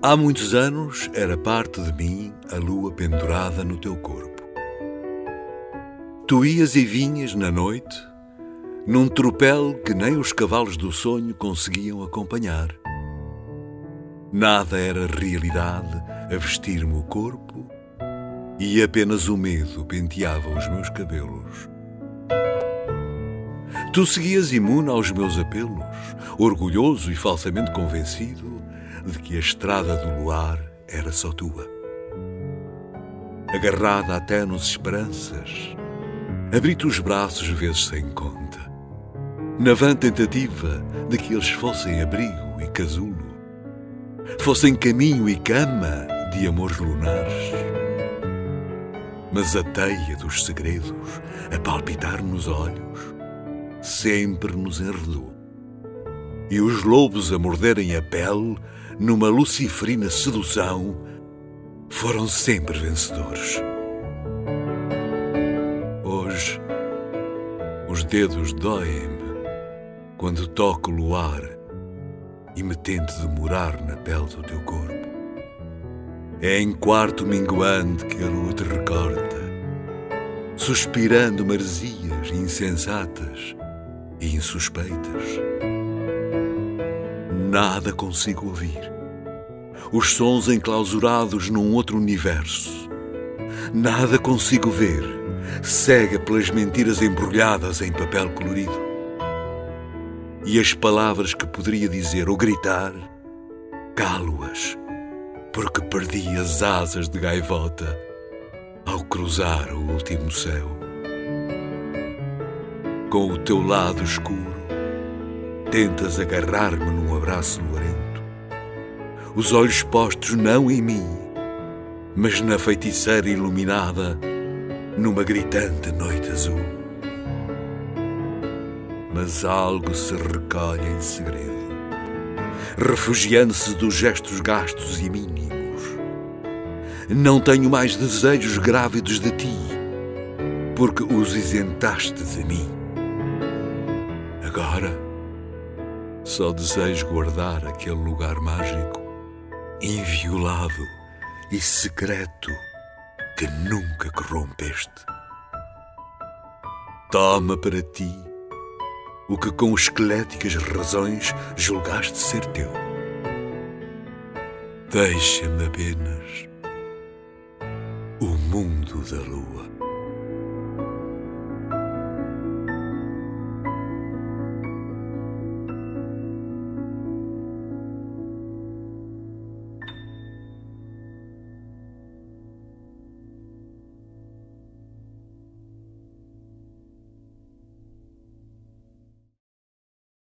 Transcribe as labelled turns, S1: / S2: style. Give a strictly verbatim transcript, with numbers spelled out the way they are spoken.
S1: Há muitos anos era parte de mim a lua pendurada no teu corpo. Tu ias e vinhas na noite, num tropel que nem os cavalos do sonho conseguiam acompanhar. Nada era realidade a vestir-me o corpo e apenas o medo penteava os meus cabelos. Tu seguias imune aos meus apelos, orgulhoso e falsamente convencido de que a estrada do luar era só tua. Agarrada a tenues esperanças, abri-te os braços vezes sem conta, na vã tentativa de que eles fossem abrigo e casulo, fossem caminho e cama de amores lunares. Mas a teia dos segredos a palpitar nos olhos sempre nos enredou, e os lobos a morderem a pele numa luciferina sedução foram sempre vencedores. Hoje os dedos doem-me quando toco o luar e me tento demorar na pele do teu corpo. É em quarto minguante que a lua te recorta, suspirando maresias insensatas e insuspeitas. Nada consigo ouvir. Os sons enclausurados num outro universo. Nada consigo ver, cega pelas mentiras embrulhadas em papel colorido. E as palavras que poderia dizer ou gritar, calo-as, porque perdi as asas de gaivota ao cruzar o último céu. Com o teu lado escuro, tentas agarrar-me num abraço luarento, os olhos postos não em mim, mas na feiticeira iluminada numa gritante noite azul. Mas algo se recolhe em segredo, refugiando-se dos gestos gastos e mínimos. Não tenho mais desejos grávidos de ti, porque os isentaste de mim. Agora só desejo guardar aquele lugar mágico, inviolado e secreto que nunca corrompeste. Toma para ti o que com esqueléticas razões julgaste ser teu. Deixa-me apenas o mundo da lua.